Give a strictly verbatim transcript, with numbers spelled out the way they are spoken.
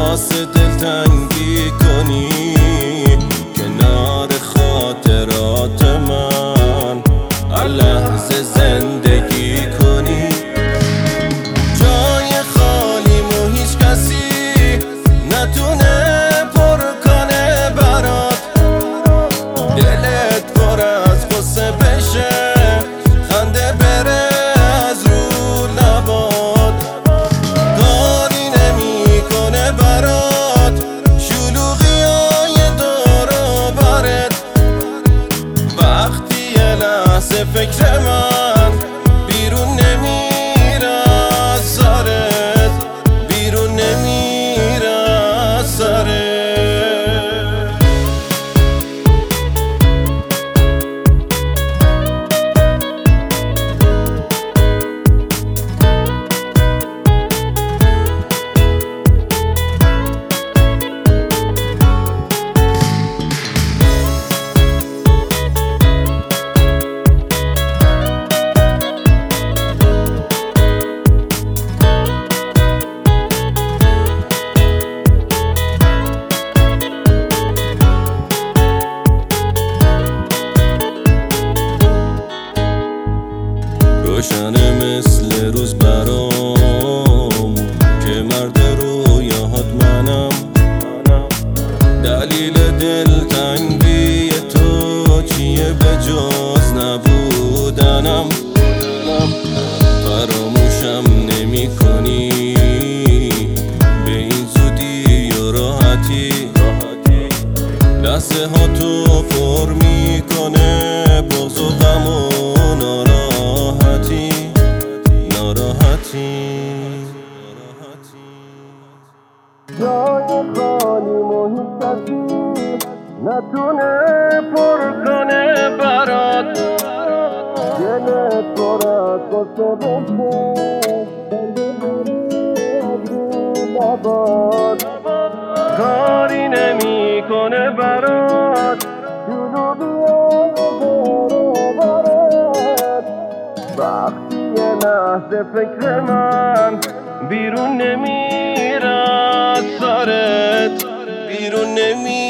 واسه دلتنگی کنی کنار خاطرات من هر لحظه زندگی کنی. جای خالیمو هیچ کسی نتونه پر کنه برات، دلت پر از غصه بشه، خنده بره از رو لبات، کاری نمیکنه برات شلوغی های دور و برت. وقتی یه لحظه فکر من بیرون نمیره از سرت، بیرون نمیره از سرت. روشنه مثل روز برام که مرد رویاهات منم، دلیل دلتنگی تو چیه به جز نبودنم. فراموشم نمی کنی به این زودی و راحتی، لحظه ها تو پر می کنه بغض و غم و ناراحتی ناراحتی. جای خالیمو هیچ کسی نتونه پر کنه برات، دلت پر از غصه بشه، لبات کاری نمیکنه برات شلوغی دور و برت. وقتی یه لحظه فکر من بیرون نمیره از سرت، بیرون نمیره